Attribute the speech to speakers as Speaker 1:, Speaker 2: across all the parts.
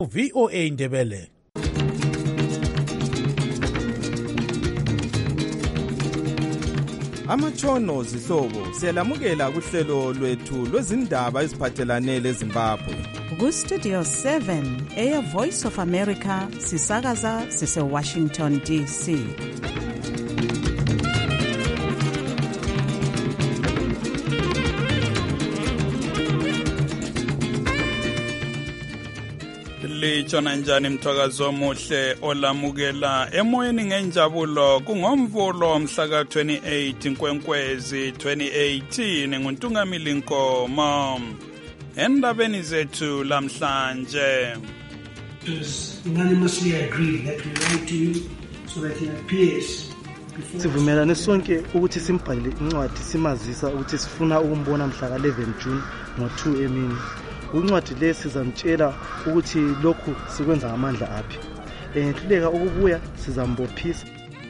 Speaker 1: VOA Ndebele.
Speaker 2: Amatshono zihlobo siyalamukela kuhlelo lwethu lwezindaba eziphathelane leZimbabwe.
Speaker 3: Ku-Studio 7 Air Voice of America sisakaza sise-Washington DC.
Speaker 4: Litshona njani mthwakazo omuhle olamukela emoyeni ngenjabulo kungomvulo mhla ka-28 Nkwenkwezi 2018 nguNtungamili Nkomo. Endabeni zethu lamhlanje,
Speaker 5: it was unanimously agreed that we write to you so that he appears.
Speaker 6: Sivumelane sonke ukuthi simbhalele incwadi simazisa ukuthi sifuna ukumbona mhla ka-11 June ngo-2 emini. Uncwadi le sizamtshela ukuthi lokhu sikwenza ngamandla aphi. Enhluleka ukubuya sizambophisa.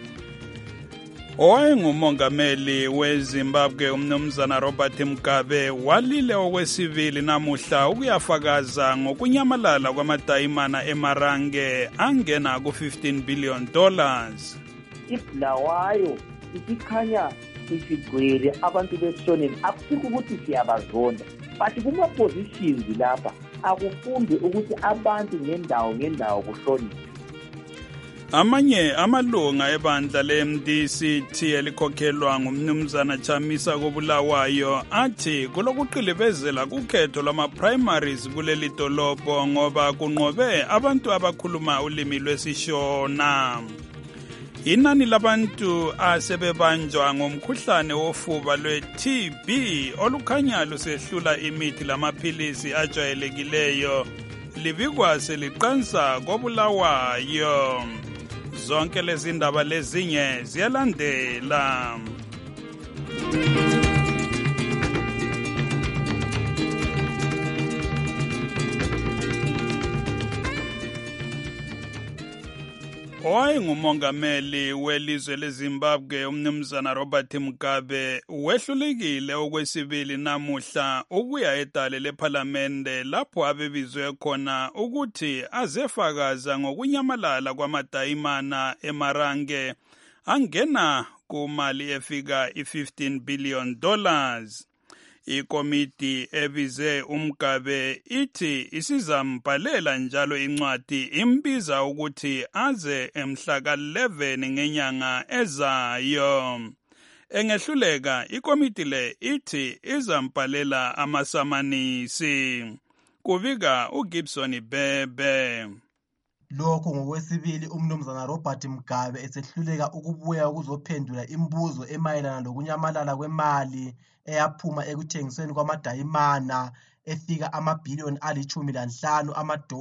Speaker 4: Owayengumongameli weZimbabwe umnumzana Robert Mugabe walile okwesibili namuhla ukuyafakaza ngokunyamalala kwamadayimana eMarange angena ku$15 billion.
Speaker 7: Ibulawayo isikhanya isigcwele abantu besoneni akusikho ukuthi siyabazonda, but kuma-positions lapha akufunde ukuthi abantu ngendawo kuhloniphe.
Speaker 4: Amanye amalunga ebandla le-MDC elikhokhelwa ngumnumzana Chamisa koBulawayo athi kulokuqilibezela kukhetho lwama-primaries kuleli dolobho ngoba kunqobe abantu abakhuluma ulimi lwesishona. Inani labantu asebebanjwa ngomkhuhlane wofuba lwe-TB olukhanya lusehlula imithi lamaphilisi ajwayelekileyo libikwa seliqansa koBulawayo. Zonke lezi ndaba lezinye ziyalandela. Owayengumongameli welizwe leZimbabwe umnumzana Robert Mugabe wehlulekile okwesibili namuhla ukuya edale lephalamende lapho abebizwe khona ukuthi azefakaza ngokunyamalala kwamadayimana eMarange angena kumali efika $15 billion. Ikomiti ebize uMgabe ithi isizambhalela njalo incwadi imbiza ukuthi aze emhla ka-11 ngenyanga ezayo. Engehluleka ikomiti le ithi izambhalela amasamanisi. Kubika uGibson Bebe.
Speaker 8: Lokho ngokwesibili umnumzana Robert Mugabe esehluleka ukubuya ukuzophendula imibuzo emayelana lokunyamalala kwemali eyaphuma ekuthengisweni kwamadayimana efika amabhiliyoni $15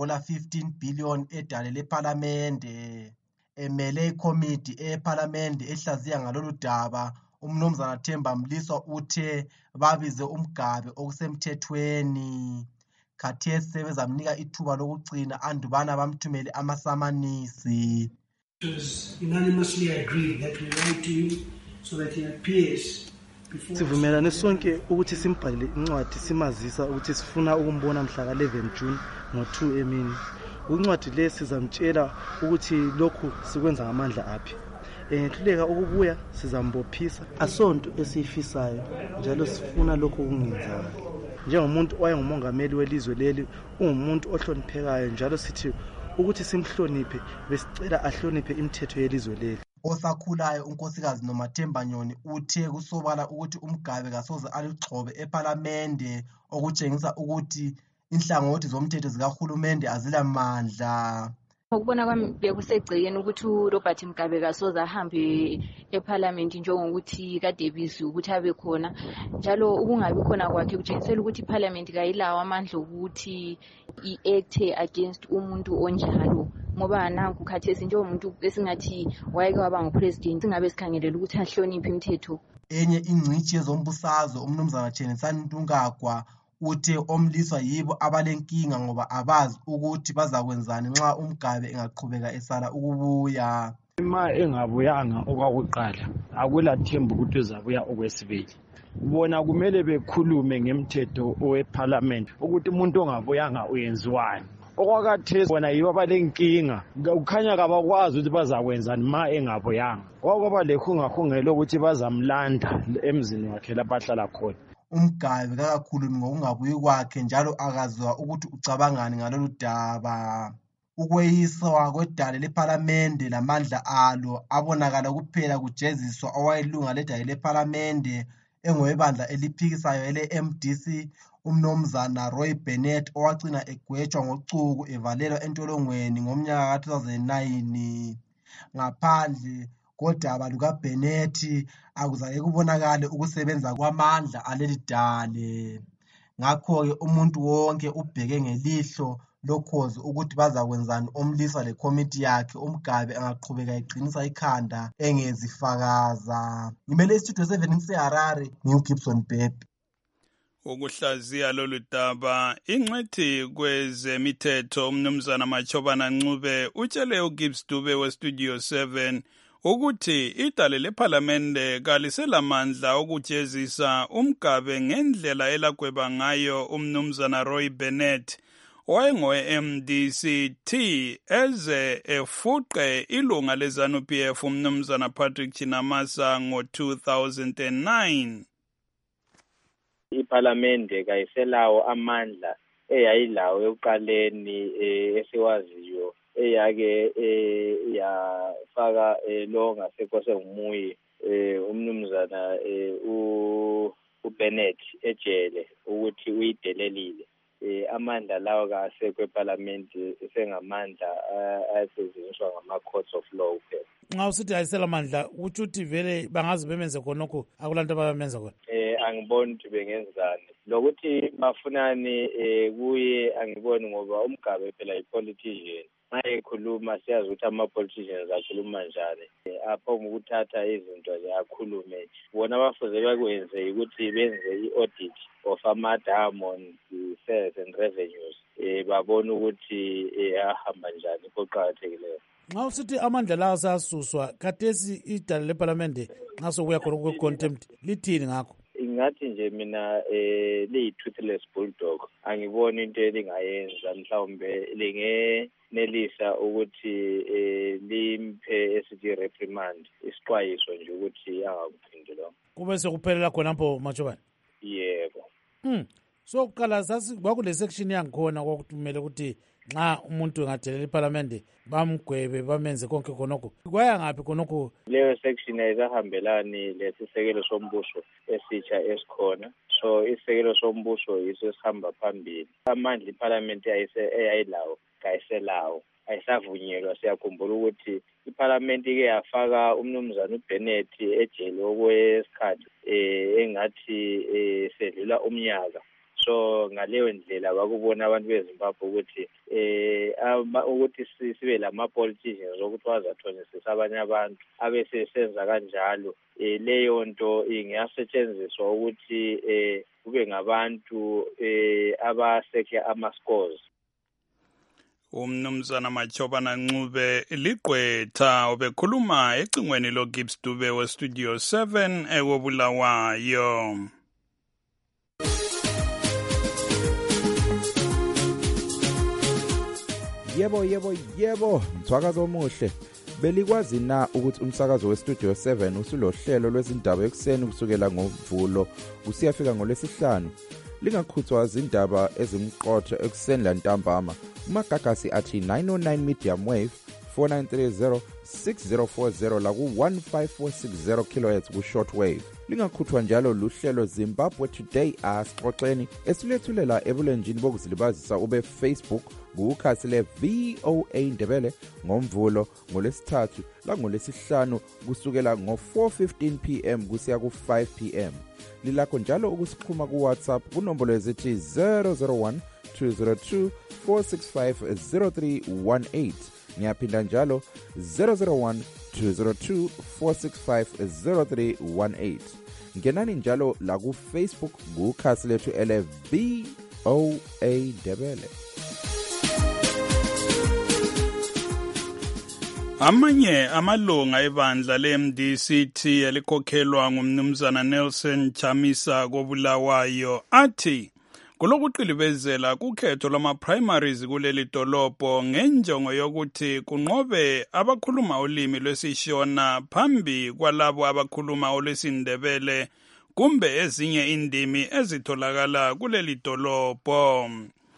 Speaker 8: $15 billion edale lephalamende. Emele ikomiti ephalamende ehlaziya ngalolu daba umnumzana Themba Mliswa uthe babize uMgabe okusemthethweni. Khathesi sebezamnika ithuba lokugcina andubana bamthumele amasamanisi.
Speaker 5: It was unanimously agreed that we write to you so that he appears.
Speaker 6: Sivumelane sonke ukuthi simbhalele incwadi simazisa ukuthi sifuna ukumbona mhla ka-11 June ngo-2 emini. Uncwadi le sizamtshela ukuthi lokhu sikwenza ngamandla aphi. Enhluleka ukubuya sizambophisa. Asonto esiyifisayo njalo sifuna lokhu kungenzakala. Njengomuntu owayengumongameli welizwe leli ungumuntu ohloniphekayo njalo sithi ukuthi simhloniphe besicela ahloniphe imithetho yelizwe leli.
Speaker 8: Osakhulayo unkosikazi Nomathemba Nyoni uthe kusobala ukuthi uMgabe kasoze alugxobe ephalamende okutshengisa ukuthi inhlangothi zomthetho zikahulumende azilamandla.
Speaker 9: Ukubona kwami bekusegcekeni ukuthi uRobert Mugabe kasoze ahambe eParliament njengokuthi kade ebiziwe ukuthi abe khona, njalo ukungabi khona kwakhe kutshengisela ukuthi iParliament kayilawo amandla ukuthi i-act against umuntu onjalo, ngoba nanku khathesi njengomuntu esingathi wayeke waba ngupresident singabe sikhangelela ukuthi ahloniphe imithetho.
Speaker 8: Enye ingcitshi yezombusazwe umnumzana Chenisani Ntungagwa uthe omliswa yibo abalenkinga ngoba abazi ukuthi bazakwenzani nxa uMgabe engaqhubeka esala ukubuya.
Speaker 10: Ma engabuyanga okwakuqala akulathemba ukuthi uzabuya okwesibili. Bona kumele bekhulume ngemthetho weParliament ukuthi umuntu ongabuyanga uyenziwani. okwakathesi wona yibo abalenkinga kukhanya kabakwazi ukuthi bazakwenzani ma engabuyanga kwaba lekhungahungelo ukuthi bazamlanda emzini wakhe lapha ahlala khona.
Speaker 8: Umgabe kakakhulumi ngokungabuyi kwakhe njalo akazwa ukuthi ucabangani ngalolu daba. Ukweyiswa kwedale lephalamende lamandla alo abonakala kuphela kujeziswa owayelunga ledale lephalamende engowebandla eliphikisayo ele-MDC umnumzana Roy Bennett owagcina egwetshwa ngocuku evalelwa entolongweni ngomnyaka ka-2009. Ngaphandle kodaba lukaBennett akuzake kubonakale ukusebenza kwamandla aleli dale. Ngakho-ke umuntu wonke ubheke ngelihlo lokhozi ukuthi bazakwenzani omlisa lekomiti yakhe umgabe angaqhubeka eqinisa ikhanda engezifakaza. Ngimele istudio 7 ngiseHarare, ngiuGibson Bhebhe.
Speaker 4: Ukuhlaziya lolu daba ingcwethi kwezemithetho umnumzana Machobana Ncube utshele uGibbs Dube westudio 7 ukuthi idale lephalamende kaliselamandla okujezisa umgabe ngendlela elagweba ngayo umnumzana Roy Bennett owayengowe-MDC-T eze efuqe ilunga leZANU-PF umnumzana Patrick Chinamasa ngo-2009.
Speaker 1: Iphalamende kayiselawo amandla eyayilawo ekuqaleni esiwaziyo eyake yafaka lo ngasekho sengumuyi umnumzana uBennett ejele ukuthi uyidelelile. Amandla lawo kasekho ePhalamende sengamandla asetshenziswa ngama-courts of law kuphela.
Speaker 11: Nxa usithi ayisela amandla utsho ukuthi vele bangaze bemenze khonokho akulanto abamenza khona?
Speaker 1: Angiboni ukuthi bengenzani lokuthi bafunani kuye angiboni ngoba umgabe phela yi-politician. Nxa ekhuluma siyazi ukuthi ama-politicians akhuluma njani. Apho ngokuthatha izinto nje akhulume. Bona bafuze bakwenze ukuthi benze i-audit of ama-diamond sales and revenues. Babona ukuthi ahamba njani koqakathekileyo.
Speaker 11: Nxa usithi amandla lawo asasuswa khathesi idale lephalamende nxa sokuya khona kwe-contempt lithini ngakho?
Speaker 1: Ngathi nje mina liyi-toothless bulldog angiboni into elingayenza mhlawumbe lingenelisa ukuthi limphe esithi reprimand isixwayiso nje ukuthi angakuphindi lo.
Speaker 11: Kube sekuphelela khonapho Machobane?
Speaker 1: Yebo.
Speaker 11: So kuqala kwakule section yangikhona kwakuthumele ukuthi nxa umuntu engadelela iphalamende bamgwebe bamenze konke khonokho kwaya ngaphi khonokho?
Speaker 1: Leyo section ayisahambelani lesisekelo sombuso esitsha esikhona, so isisekelo sombuso yiso esihamba phambili. Amandla iphalamende eyayilawo kayiselawo ayisavunyelwa. Siyakhumbula ukuthi iphalamende ke yafaka umnumzana uBennett ejele okwesikhathi engathi sedlula umnyaka. So ngaleyo ndlela bakubona abantu beZimbabwe ukuthi ukuthi sibe lama-politicians ukuthi bazathonisisa abanye abantu abesesenza kanjalo. Leyo nto ingasetshenziswa ukuthi kube ngabantu abasekhe ama-scores.
Speaker 4: Umnumzana Machobana Ncube ligqwetha obekhuluma ecingweni loGibbs Dube westudio 7 ekobulawayo.
Speaker 2: Yebo, mthwakazo omuhle. Belikwazi na ukuthi umsakazo westudio 7 usulohlelo lwezindaba ekuseni kusukela ngoMvulo kusiyafika ngoLwesihlanu. Lingakhuthwa izindaba ezimqotho ekuseni lantambama. Umagagasi athi 909 medium wave 4930 6040 la ku-15460 kHz ku-short wave. Lingakhuthwa njalo luhlelo Zimbabwe Today asixoxeni esilethulela ebulenjini bokuzilibazisa ube Facebook kukhasi le VOA Ndebele ngoMvulo ngoLwesithathu la ngoLwesihlanu kusukela ngo-4:15 PM kusiya ku-5 PM. Lilakho njalo ukusikhuma ku-WhatsApp kunombolo ezithi 001 202 465 0318. Ngiyaphinda njalo 001 202 465 0318. Ngenani njalo la ku-Facebook kukhasi lethu ele VOA Ndebele.
Speaker 4: Amanye amalunga ebandla le-MDC-T elikhokhelwa ngumnumzana Nelson Chamisa kobulawayo athi kulokuqilibezela kukhetho lwama-primaries kuleli dolobho ngenjongo yokuthi kunqobe abakhuluma ulimi lwesishona phambi kwalabo abakhuluma olwesindebele kumbe ezinye indimi ezitholakala kuleli dolobho.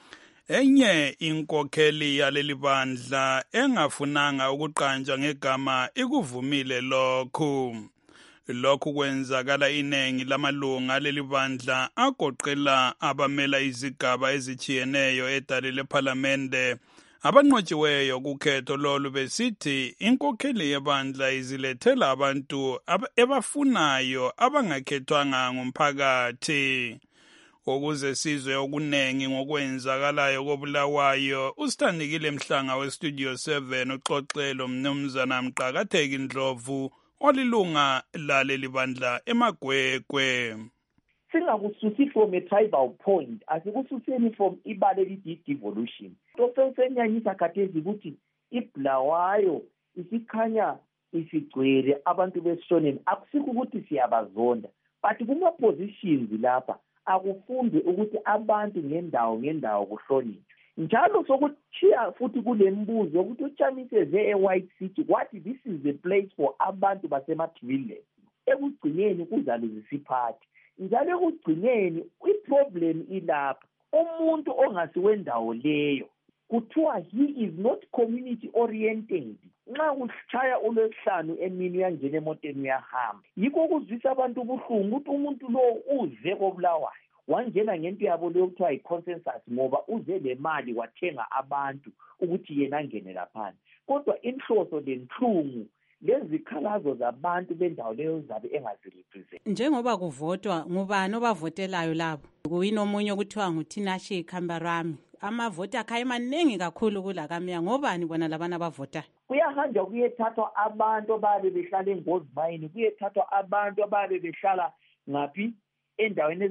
Speaker 4: Enye inkokheli yaleli bandla engafunanga ukuqanjwa ngegama ikuvumile lokhu. Lokhu kwenzakala iningi lamalunga leli bandla agoqela abamela izigaba ezijiyeneyo edale lephalamende abanqotshiweyo kukhetho lolu besithi inkokheli yebandla izilethela abantu ebafunayo abangakhethwanga ngumphakathi. Ukuze sizwe okuningi ngokwenzakalayo koBulawayo, uSithandikile Mhlanga weStudio 7 uxoxelo mnumzana Mqakatheki Ndlovu olilunga laleli bandla eMagwegwe.
Speaker 7: Singakususi from a tribal point, asikususeni from ibale devolution. Tosenyanyisa khathesi ukuthi iBulawayo isikhanya isigcwele abantu besishoneni, akusikho ukuthi siyabazonda, but kuma positions lapha akufundwe ukuthi abantu ngendawo kuhlonishwe. Njalo sokuchiya futhi kule mbuzo ukuthi uChamise ze eWhite City wathi this is the place for abantu basemaThibile. Ekugcineni kuzabe zisiphathi. Njalo ekugcineni iproblem ilapha. Umuntu ongasiwendawo leyo kuthiwa he is not community oriented. Nxa ushaya uLwesihlanu emini uyangena emotweni uyahamba. Yikho kuzwisa abantu ubuhlungu ukuthi umuntu lo uze koBulawayo wangena ngento yabo leyo kuthiwa i-consensus ngoba uze le mali wathenga abantu ukuthi yena angene laphana. Kodwa inhloso lenhlungu lezikhalazo zabantu bendawo leyo zabe engazirepresent.
Speaker 3: Njengoba kuvotwa ngubani obavotelayo labo? Kuyini omunye kuthiwa nguTinashe Kambarami. Amavoti akhaye maningi kakhulu kulakamya ngobani bona labana abavota?
Speaker 7: Kuyahanjwa kuyethathwa abantu ababe behlala eNgozmayini, kuyethathwa abantu ababe behlala ngaphi endaweni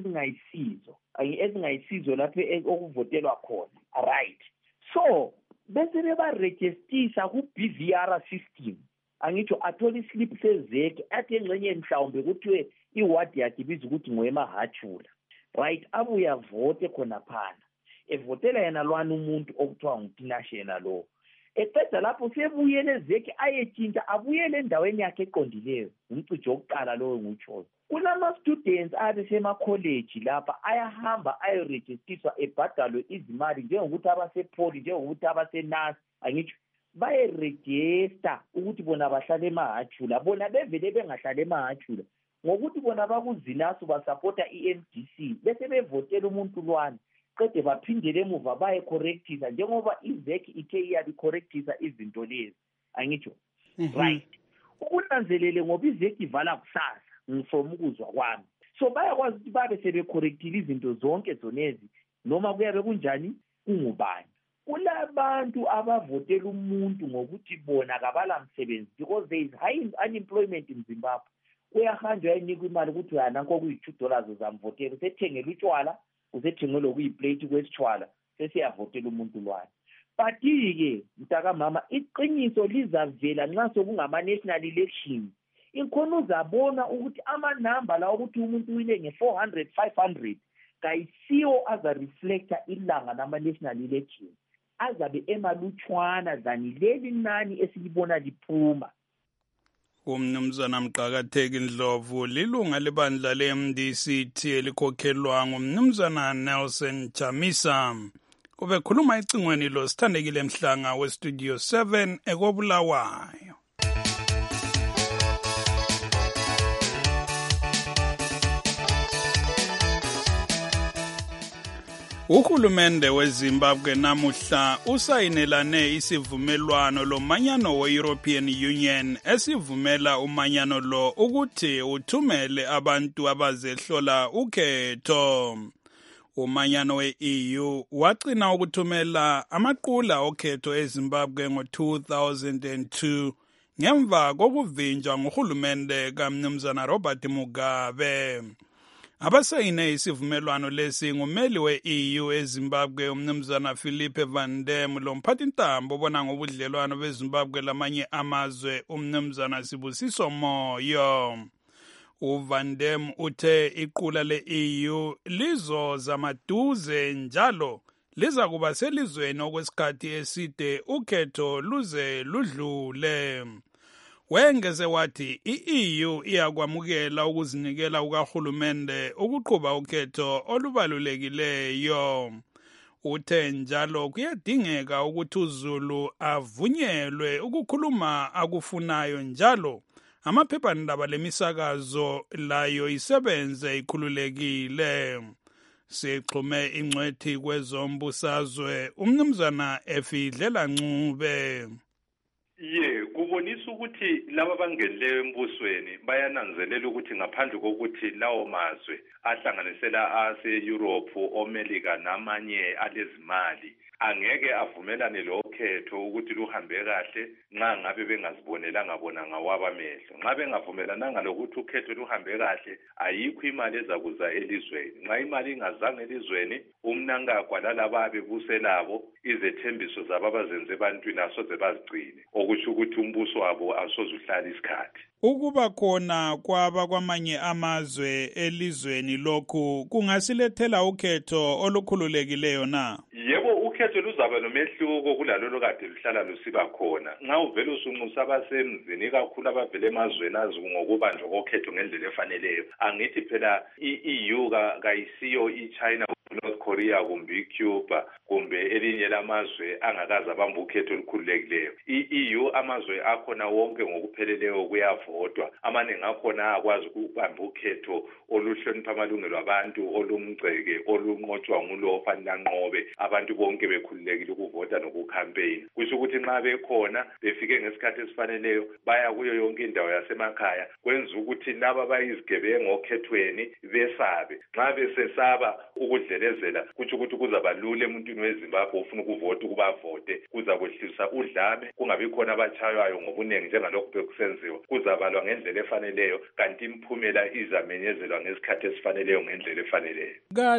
Speaker 7: ezingayisizo lapho okuvotelwa khona. Right. So bese bebaregistisa ku-BVR system. Angitsho athola islip sezeke athi engxenye mhlawumbe kuthiwe iward yakhe ibiza ukuthi ngoyemaHatshula. Right, abuye avote khona phana. Evotela yena lwana umuntu okuthiwa nguTinashe yena lo. Eqeda lapho sebuyele ezeke ayetshintsha abuyele endaweni yakhe eqondileyo. Umcijo wokuqala lowo ngutshoza. Kulama students abesemacollege lapha ayahamba ayoregistiswa ebhadalwe izimali njengokuthi abasepoli njengokuthi abasenasi angitsho bayeregister ukuthi bona bahlale emaHatshula, bona bevele bengahlale emaHatshula ngokuthi bona bakuzinasu basupporta iMDC bese bevotela umuntu lwana qede baphindele emuva baye correctisa njengoba izeki ithe iyabi correctisa izinto lezi angitsho. Right, ukunanzelele ngoba izeki ivala kusasa ngifoma ukuzwa kwami. So bayakwazi ukuthi babe sebecorrectile izinto zonke zonezi noma kuyabe kunjani kungubani. Kulabantu abavotela umuntu ngokuthi bona kabala msebenzi because there is high unemployment in Zimbabwe. Kuyahanjwa yayinikwa imali ukuthi nanko kuyi$2 uzamvotela, usethengela utshwala, usethengela okuyiplate kwesitshwala, sesiyavotela umuntu lwana. But-ke mntakamama iqiniso lizavela nxa sokungama-national election. Inkhona uzabona ukuthi amanamba la ukuthi umuntu wile nge-400 500 kayisiwo aza-reflecta ilanga nama-national election. Azabe emalutshwana zani leli nani esilibona liphuma.
Speaker 4: Umnumzana Mqakatheki Ndlovu lilunga lebandla le-MDC elikhokhelwa ngumnumzana Nelson Chamisa. Ubekhuluma ecingweni lo Sithandekile Mhlanga weStudio 7 ekoBulawayo. Uhulumende weZimbabwe namuhla usayinelane isivumelwano lomanyano we-European Union esivumela umanyano lo ukuthi uthumele abantu abazehlola ukhetho. Umanyano we-EU wagcina ukuthumela amaqula okhetho eZimbabwe ngo-2002 ngemva kokuvinjwa nguhulumende kaMnumzana Robert Mugabe. Abasayine isivumelwano lesi ngumeli we-EU eZimbabwe umnumzana Philippe Van Dem lomphathintambo obona ngobudlelwano beZimbabwe lamanye amazwe umnumzana Sibusiso Moyo. uVan Dem uthe iqula le-EU lizoza maduze njalo liza kuba selizweni okwesikhathi eside ukhetho luze ludlule. Wengeze wathi i-EU iyakwamukela ukuzinikela kukahulumende ukuqhuba ukhetho olubalulekileyo. Uthe njalo kuyadingeka ukuthi uZulu avunyelwe ukukhuluma akufunayo njalo amaphephandaba lemisakazo layo isebenze ikhululekile. Sixhume ingcwethi kwezombusazwe umnumzana Efidlela Ncube.
Speaker 12: Kubonisa ukuthi laba bangeneleyo embusweni bayananzelela ukuthi ngaphandle kokuthi lawo mazwe ahlanganisela ase-Europe, oMelika namanye alezimali angeke avumelane lo khetho ukuthi luhambe kahle nxa ngabe bengazibonelanga bona ngawabo amehlo. Nxa bengavumelananga lokuthi ukhetho luhambe kahle ayikho imali ezakuza elizweni. Nxa imali ingazange elizweni umnankagwa lalaba bebuselabo izethembiso zabo abazenze ebantwini asoze bazigcine, okusho ukuthi umbuso wabo asoze uhlala isikhathi.
Speaker 4: Ukuba khona kwaba kwamanye amazwe elizweni lokhu kungasilethela ukhetho olukhululekileyo na?
Speaker 12: Yebo, ukhetho luzaba nomehluko kulalolo kade luhlala lusiba khona. Nxa uvele usunxusa abasemzini kakhulu abavele emazweni azingokubanjwa kokhetho ngendlela efaneleyo, angithi phela i-EU kayisiyo i-China, North Korea kumbe iCuba kumbe elinye lamazwe angakaze abamba ukhetho olukhululekileyo. I-EU amazwe akhona wonke ngokupheleleyo kuyavotwa. Amaningi akhona akwazi ukubamba ukhetho oluhlonipha amalungelo abantu, olumgceke, olunqotshwa ngulo ofanele anqobe, abantu bonke bekhululekile ukuvota nokukhampeyina. Kusho ukuthi nxa bekhona befike ngesikhathi esifaneleyo baya kuyo yonke indawo yasemakhaya, kwenza ukuthi laba bayizigebengu okhethweni besabe. Nxa besesaba ukudlelezela kutsho ukuthi kuzaba lula emuntwini weZimbabwe ufuna ukuvota ukuba vote, kuzakwehlisa udlame, kungabi khona abatshaywayo ngobunengi njengalokhu bekusenziwa, kuzabalwa ngendlela efaneleyo kanti imphumela izamenyezelwa ngesikhathi esifaneleyo ngendlela efaneleyo.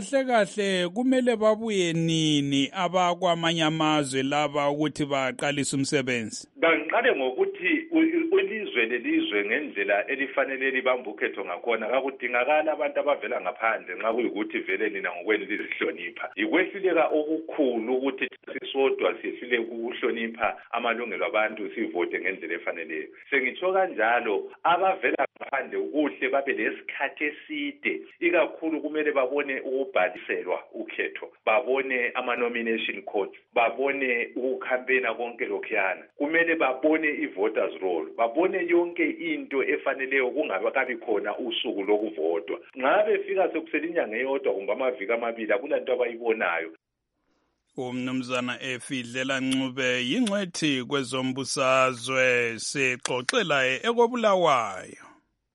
Speaker 4: Kahle kumele babuye nini abakwamanye amazwe laba ukuthi baqalise umsebenzi?
Speaker 12: Banqale ngokuthi ilizwe lelizwe ngendlela elifanele libamba ukhetho ngakhona. Kakudingakala abantu abavela ngaphandle nxa kuyikuthi vele nina ngokwenu lizihlonipha. Ikwehluleka okukhulu ukuthi sisodwa siyehlule ukuhlonipha amalungelo abantu sivote ngendlela efaneleyo. Sengitsho kanjalo abavela ngaphandle ukuhle babe lesikhathi eside, ikakhulu kumele babone ukubhaliselwa ukhetho, babone ama-nomination codes, babone ukukhampeyina konke lokhuyana. Kumele babone i-voters roll, babone yonke into efaneleyo kungakabi khona usuku lokuvotwa. Nxa befika sekusele inyanga eyodwa kumbe amaviki amabili akulanto abayibonayo.
Speaker 4: Umnumzana Efidlela Ncube yingcwethi kwezombusazwe sixoxela ekobulawayo.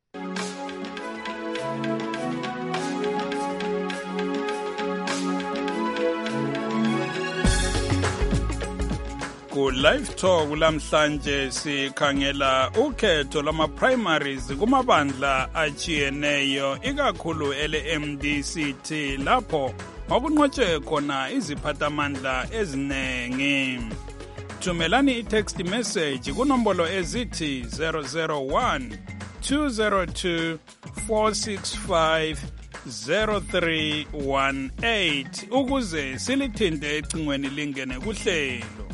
Speaker 4: Ku-Live Talk lamhlanje sikhangela ukhetho lama-primaries kumabandla achiyeneyo ikakhulu ele-MDCT lapho okunqotshwe khona iziphathamandla ezinengi. Thumelani i-text message kunombolo ezithi 001 202 465 0318 ukuze silithinte ecingweni lingene kuhlelo.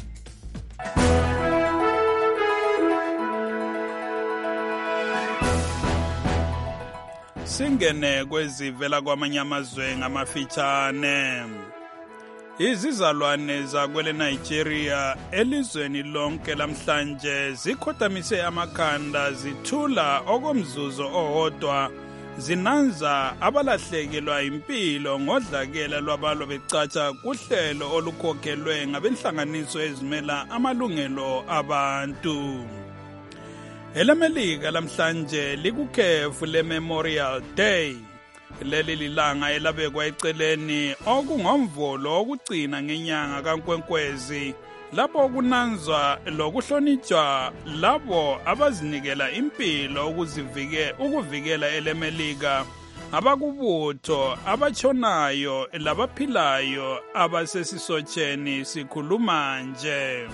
Speaker 4: Singene kwezivela kwamanye amazwe ngamafitshane. Izizalwane zakwele Nigeria elizweni lonke lamhlanje zikhotamise amakhanda zithula okomzuzu owodwa zinanza abalahlekelwa impilo ngodlakela lwabalwa becatsha kuhlelo olukhokhelwe ngabenhlanganiso ezimela amalungelo abantu. EleMelika lamhlanje likukhefu le-Memorial Day. Leli lilanga elabekwa eceleni okungomvolo okugcina ngenyanga kaNkwenkwezi lapho kunanzwa lokuhlonitshwa labo abazinikela impilo ukuvikela eleMelika, abakubutho abatshonayo labaphilayo abasesisotsheni sikhuluma nje.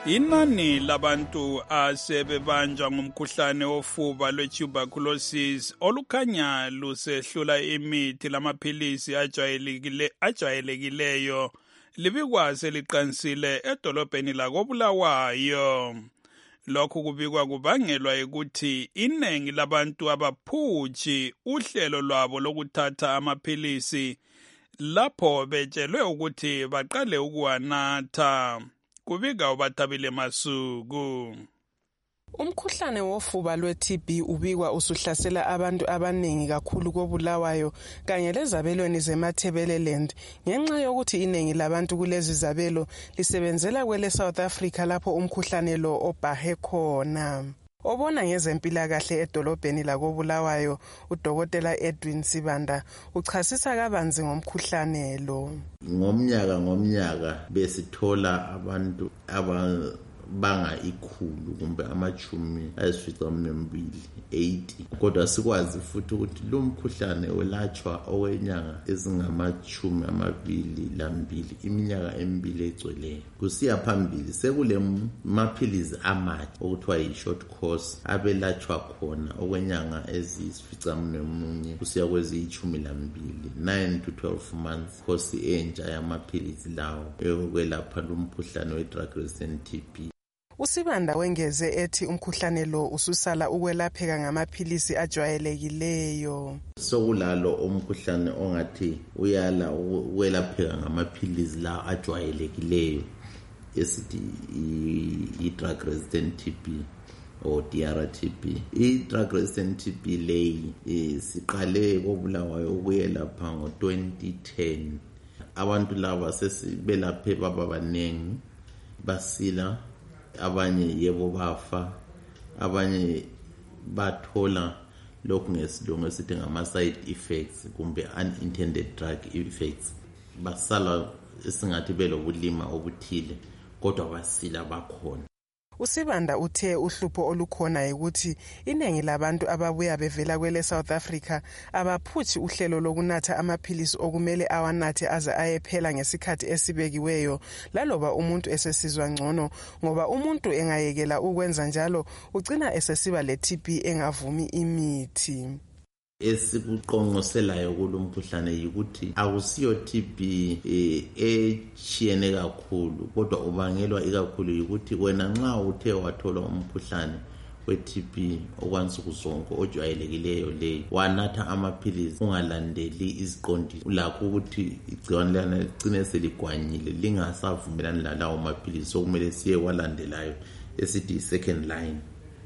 Speaker 4: Inani labantu asebebanjwa ngumkhuhlane wofuba lwe-tuberculosis olukhanya lusehlula imithi lamaphilisi ajwayelekileyo libikwa seliqansile edolobheni lakoBulawayo. Lokhu kubikwa kubangelwa ukuthi iningi labantu abaphutshi uhlelo lwabo lokuthatha amaphilisi lapho betshelwe ukuthi baqale ukuwanatha. Kubika uBathabile Masuku.
Speaker 13: Umkhuhlane wofuba lwe-TB ubikwa usuhlasela abantu abaningi kakhulu koBulawayo kanye lezabelweni zeMatabeleland ngenxa yokuthi iningi labantu kulezi zabelo lisebenzela kwele South Africa lapho umkhuhlane lo obhahe khona. Obona ngezempilakahle edolobheni lakoBulawayo uDokotela Edwin Sibanda uchasisa kabanzi ngomkhuhlane lo.
Speaker 14: Ngomnyaka besithola abantu banga ikhulu kumbe amachumi ayisificaminwembili 80 kodwa sikwazi futhi ukuthi lo mkhuhlane welatshwa okwenyanga ezingamachumi amabili lambili iminyaka emibili egcweleyo. Kusiya phambili sekule maphilizi amatsha okuthiwa yi-short course abelatshwa khona okwenyanga eziyisificamunwemunye kusiya kweziyishumi lambili 9 to 12 months course entsha yamaphilizi lawo yokwelapha lo mkhuhlane we-drug resistant TB.
Speaker 13: Usibanda wengeze ethi umkhuhlane lo ususala ukwelapheka ngamaphilisi ajwayelekileyo.
Speaker 14: Sokulalo umkhuhlane ongathi uyala ukwelapheka ngamaphilisi la ajwayelekileyo esithi i-drug resistant TB or DRTB. I-drug resistant TB leyi siqale koBulawayo ukuyelapha ngo-2010. Abantu laba sesibelaphe baba banengi basila, abanye yebo bafa, abanye bathola lokhu ngesilungu esithi ngama-side effects kumbe unintended drug effects. Basala esingathi belobulima obuthile kodwa basila bakhona.
Speaker 13: Usibanda uthe uhlupho olukhona ukuthi iningi labantu ababuya bevela kwele South Africa abaphutshi uhlelo lokunatha amaphilisi okumele awanathe aze ayephela ngesikhathi esibekiweyo laloba umuntu esesizwa ngcono, ngoba umuntu engayekela ukwenza njalo ugcina esesiba le-TB engavumi imithi.
Speaker 14: Esikuqonqoselayo kulo mkhuhlane yikuthi akusiyo TB echiyene kakhulu kodwa ubangelwa ikakhulu yikuthi wena nxa uthe wathola umkhuhlane we-TB okwansuku zonke ojwayelekileyo leyo wanatha amaphilisi ungalandeli iziqondiso ulakho ukuthi igciwane lana ligcine seligwanyile lingasavumelani lalawo maphilisi okumele siye walandelayo esithi second line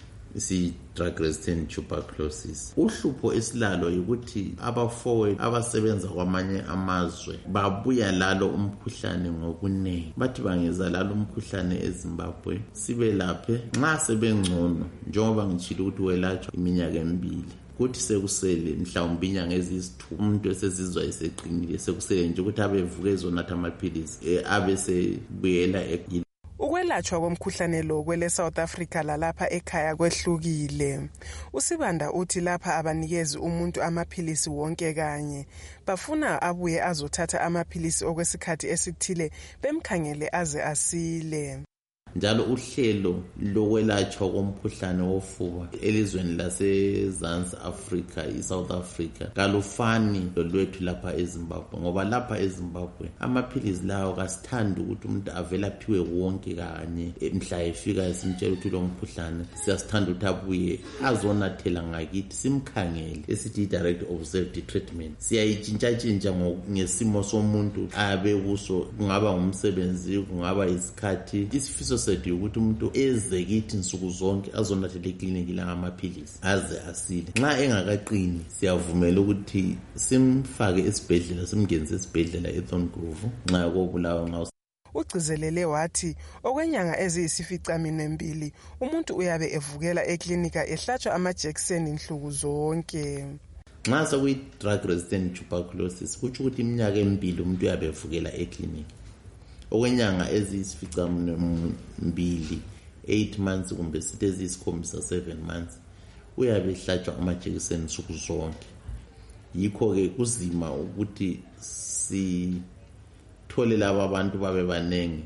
Speaker 14: drug resistant tuberculosis. Uhlupho esilalo yikuthi abafowethu abasebenza kwamanye amazwe babuya lalo umkhuhlane ngokunengi. Bathi bangeza lalo umkhuhlane eZimbabwe sibelaphe nxa sebengcono njengoba ngitshilo ukuthi welatshwa iminyaka emibili. Kuthi sekusele mhlawumbe inyanga eziyisithupha umuntu esezizwa eseqinile sekusele nje ukuthi abevuke ezonatha amaphilisi abesebuyela
Speaker 13: Ukwelatshwa komkhuhlane lo kwele South Africa lalapha ekhaya kwehlukile. Usibanda uthi lapha abanikezi umuntu amaphilisi wonke kanye, bafuna abuye azothatha amaphilisi okwesikhathi esithile bemkhangele aze asile.
Speaker 14: Njalo uhlelo lokwelatshwa komkhuhlane wofuba elizweni laseZansi Africa iSouth Africa kalufani lolwethu lapha eZimbabwe, ngoba lapha eZimbabwe amaphilisi lawo kasithandi ukuthi umuntu avelaphiwe wonke kanye mhla efika simtshela ukuthi lo mkhuhlane siyasithanda ukuthi abuye azonathela ngakithi simkhangele esithi direct observed treatment. Siyayitshintsha ngesimo somuntu abe kuso, kungaba ngumsebenzi kungaba isikhathi. Isifiso sethu ukuthi umuntu eze kithi nsuku zonke azonathela ekliniki la ngamaphilisi aze asile. Nxa engakaqini siyavumela ukuthi simfake esibhedlela, simngenise esibhedlela eThorngrove nxa koBulawayo nxa
Speaker 13: Ugcizelele wathi okwenyanga eziyisificaminwembili umuntu uyabe evukela eklinika ehlatshwa amajekiseni nhluku zonke.
Speaker 14: Nxa sekuyi-drug resistant tuberculosis kutsho ukuthi iminyaka emibili umuntu uyabe evukela eklinika. Okwenyanga eziyisificaminwembili 8 months kumbe sithi eziyisikhombisa 7 months uyabe ehlatshwa amajekiseni nsuku zonke. Yikho-ke kuzima ukuthi sithole laba abantu babe banengi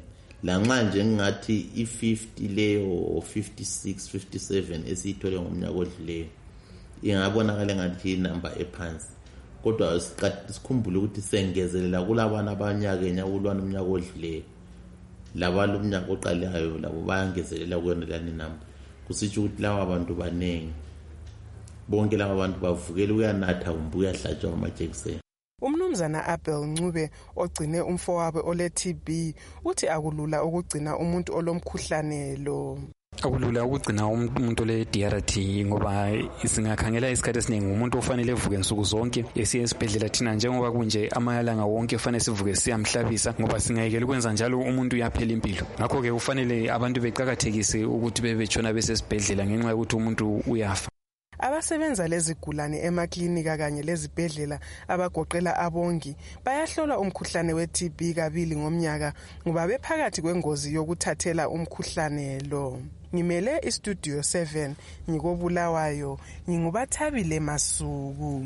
Speaker 14: lanxa nje ngingathi i-50 leyo 56 57 esiyithole ngomnyaka odluleyo ingabonakala ngathi inamba ephansi, kodwa sikhumbule ukuthi sengezelela kulabana abanyakenya kulwana umnyaka odluleyo, labalo umnyaka oqalayo labo bayangezelela kuyona lani namba. Kusitsho ukuthi laba abantu baningi, bonke laba abantu bavukela uyanatha kumbe uyahlatshwa amajekiseni.
Speaker 13: Umnumzana Abel Ncube ogcine umfowabo ole-TB uthi akulula ukugcina umuntu olomkhuhlane lo.
Speaker 15: Akulula ukugcina umuntu ole-DRT ngoba singakhangela isikhathi esiningi umuntu ofanele evuke nsuku zonke esiye esibhedlela thina njengoba kunje amalanga wonke kufanele sivuke siyamhlabisa ngoba singayekela ukwenza njalo umuntu uyaphela impilo. Ngakho-ke kufanele abantu beqakathekise ukuthi bebetshona besesibhedlela ngenxa yokuthi umuntu uyafa.
Speaker 13: Abasebenza lezigulane emaklinika kanye lezibhedlela abagoqela abongi bayahlola umkhuhlane we-TB kabili ngomnyaka ngoba bephakathi kwengozi yokuthathela umkhuhlane lo. Ngimele istudio 7 ngikobulawayo, ngingubathabile Masuku.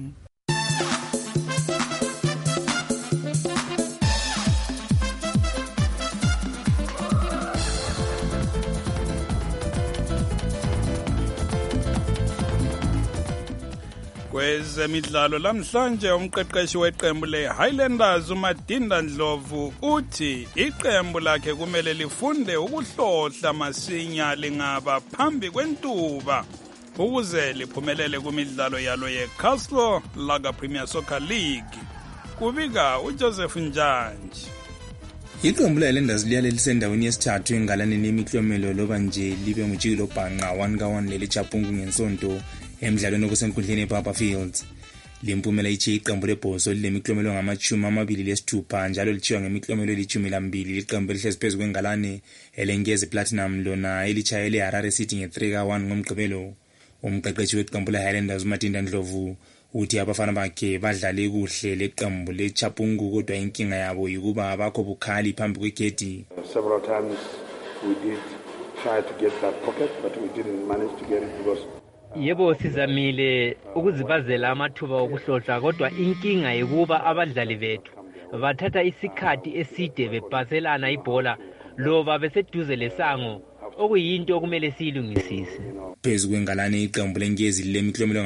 Speaker 4: Kwezemidlalo lamhlanje umqeqeshi weqembu le-Highlanders uMadinda Ndlovu uthi iqembu lakhe kumele lifunde ukuhlohla masinya lingaba phambi kwentuba ukuze liphumelele kumidlalo yalo ye-Castle Lager Premier Soccer League. Kubika uJoseph Njanji.
Speaker 16: Iqembu le-Highlanders liya lisendaweni yesithathu engalaneni imiklomelo loba nje libe ngujikelo bhanqa 1-1 leli Chapungu ngensonto emidlalweni okusenkundleni ePapa Fields. Limpumela ithi iqembu lebhoso lilemiklomelo ngama-26 njalo lithiwa ngemiklomelo eli-12 liqembu elihlezi phezu kwengalane elengezi platinum lona elitshayele Harare City nge-3-1 ngomgqibelo. Umqeqeshi weqembu le-Highlanders uMadinda Ndlovu uthi abafana bakhe badlale kuhle leqembu leChapungu kodwa inkinga yabo yikuba abakho bukhali phambi kwegedi.
Speaker 17: Several times we did try to get that pocket but we didn't manage to get it because
Speaker 18: Yebo sizamile ukuzibazela amathuba okuhlohla kodwa inkinga yikuba abadlali bethu bathatha isikhathi eside bebhaselana ibhola loba beseduze lesango okuyinto okumele siyilungisise.
Speaker 16: Phezu kwengalane iqembu lengezi lemiklomelo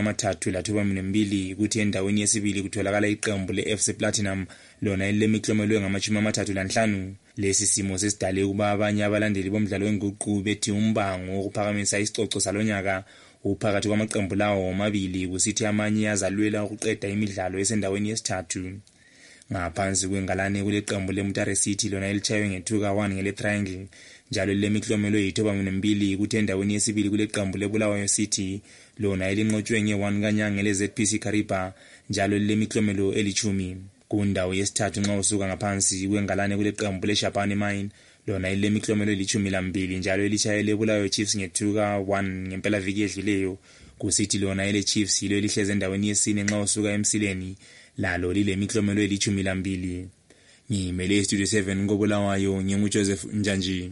Speaker 16: ngama-32 ukuthi endaweni yesibili kutholakala iqembu le-FC Platinum lona elilemiklomelo ngama-35. Lesi simo sesidale ukuba abanye abalandeli bomdlalo wenguqu bethi umbango wokuphakamisa isicoco salonyaka uphakathi kwamaqembu lawo omabili kusithi amanye azalwela ukuqeda imidlalo esendaweni yesithathu. Ngaphansi kwengalane kuleqembu leMutare City lona elitshaywe nge-2-1 ngele-Triangle njalo lemiklomelo yi-12 ukuthi endaweni yesibili kuleqembu leBulawayo City lona elinqotshwe nge-1 kanyanga le-ZPC Kariba njalo lemiklomelo eli-10. Kundawo yesithathu nxa usuka ngaphansi kwengalane kuleqembu leShabane Mine lona elilemiklomelo eli-12 njalo elitshayele eBulawayo Chiefs nge-2-1 ngempela viki edluleyo kusithi lona ele-Chiefs yilo elihleze endaweni yesine nxa usuka emsileni lalo lilemiklomelo eli-12. Ngimele istudio 7 ngobulawayo nginguJoseph Njanji.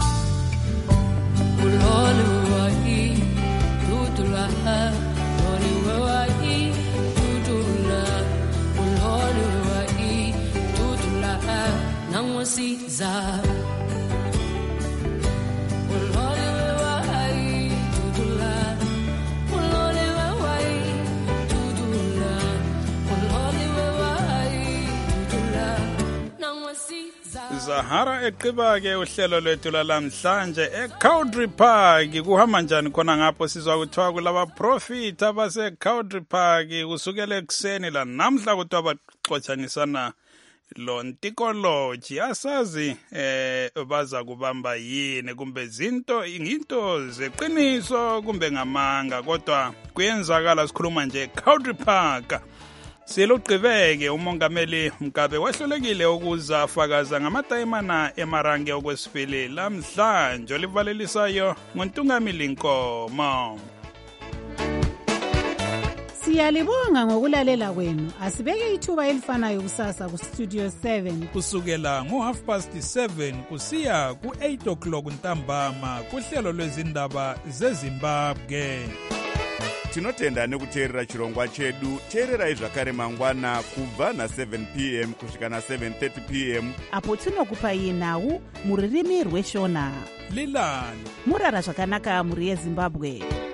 Speaker 4: Zahara eqiba-ke uhlelo lwethu lamhlanje eCowdry Park. Kuhamba njani khona ngapho sizwa kuthiwa kulaba profit abase-Cowdry Park kusukela ekuseni la namhla kuthiwa baxotshanisana lo ntikoloji asazi baza kubamba yini kumbe into zeqiniso kumbe ngamanga kodwa kuyenzakala sikhuluma nje eCowdry Park. Silugqibeke umongameli Mgabe wahlulekile ukuzafakaza ngamatayimana emarange okwesibili lamhlanje olivalelisayo nguNtungamili Nkomo.
Speaker 19: Siyalibonga ngokulalela kwenu. Asibeke ithuba elifanayo kusasa ku Studio 7
Speaker 4: kusukela ngo7:30 kusiya ku8 o'clock ntambama kuhlelo lwezindaba zeZimbabwe.
Speaker 20: tinotenda nekuteerera chirongwa chedu. teererai zvakare mangwana kubva na7 p.m. kusvika na7:30 p.m.
Speaker 21: apo tinokupai nhau mururimi rweshona.
Speaker 4: lilani
Speaker 21: murara zvakanaka mhuri yezimbabwe.